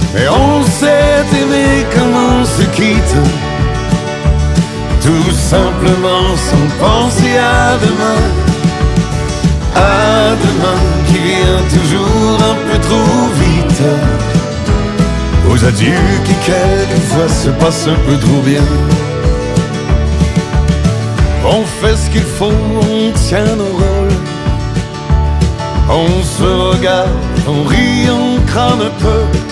Mais on s'est aimé comme on se quitte, tout simplement sans penser à demain. À demain qui vient toujours un peu trop vite, aux adieux qui quelquefois se passent un peu trop bien. On fait ce qu'il faut, on tient nos rôles, on se regarde, on rit, on crame un peu.